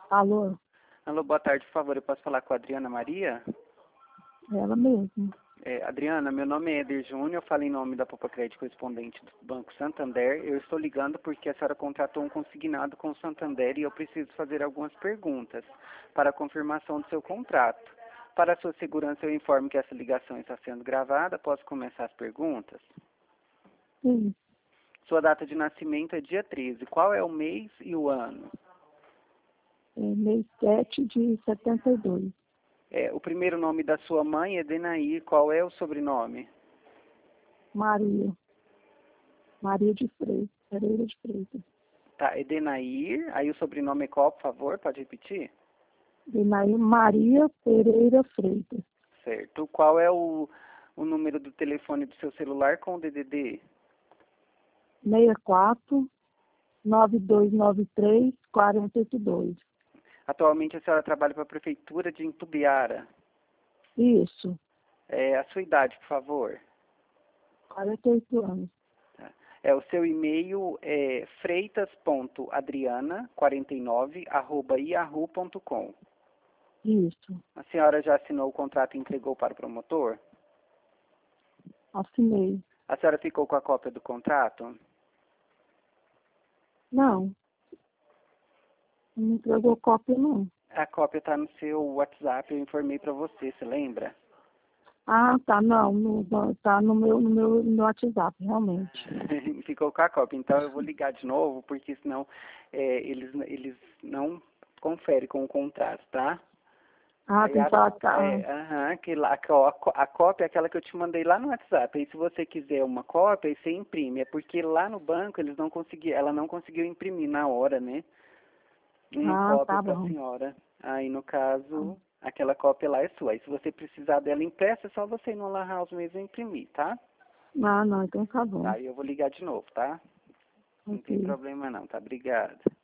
Alô? Alô, boa tarde, por favor, eu posso falar com a Adriana Maria? Ela mesma. Adriana, meu nome é Eder Júnior, eu falo em nome da Popa Crédito correspondente do Banco Santander. Eu estou ligando porque a senhora contratou um consignado com o Santander e eu preciso fazer algumas perguntas para a confirmação do seu contrato. Para a sua segurança, eu informo que essa ligação está sendo gravada. Posso começar as perguntas? Sim, Sua data de nascimento é dia 13. Qual é o mês e o ano? é mês 7 de 72. O primeiro nome da sua mãe é Denair. Qual é o sobrenome? Maria. Maria de Freitas. Pereira de Freitas. Tá, é Denair. Aí o sobrenome é qual, por favor? Pode repetir? Denair Maria Pereira Freitas. Certo. Qual é o número do telefone do seu celular com o DDD? 64 9293 482. Atualmente a senhora trabalha para a Prefeitura de Itumbiara. Isso. A sua idade, por favor. 48 anos. Tá. O seu e-mail é freitas.adriana49@yahoo.com. Isso. A senhora já assinou o contrato e entregou para o promotor? Assinei. A senhora ficou com a cópia do contrato? Não. Não me entregou cópia, não. A cópia está no seu WhatsApp, eu informei para você, você lembra? Ah, tá. Não. Tá no meu WhatsApp, realmente. Ficou com a cópia. Então eu vou ligar de novo, porque senão eles não conferem com o contrato, tá? Ah, Aí tem que falar. que lá, a cópia é aquela que eu te mandei lá no WhatsApp. Aí se você quiser uma cópia, aí você imprime. É porque lá no banco ela não conseguiu imprimir na hora, né? Uma Ah, cópia tá para a bom. senhora. Aí no caso, aquela cópia lá é sua. Aí se você precisar dela impressa, é só você ir no La House mesmo e imprimir, tá? Ah, não, então tá bom. Aí eu vou ligar de novo, tá? Não tem Ok. problema não, tá? Obrigado.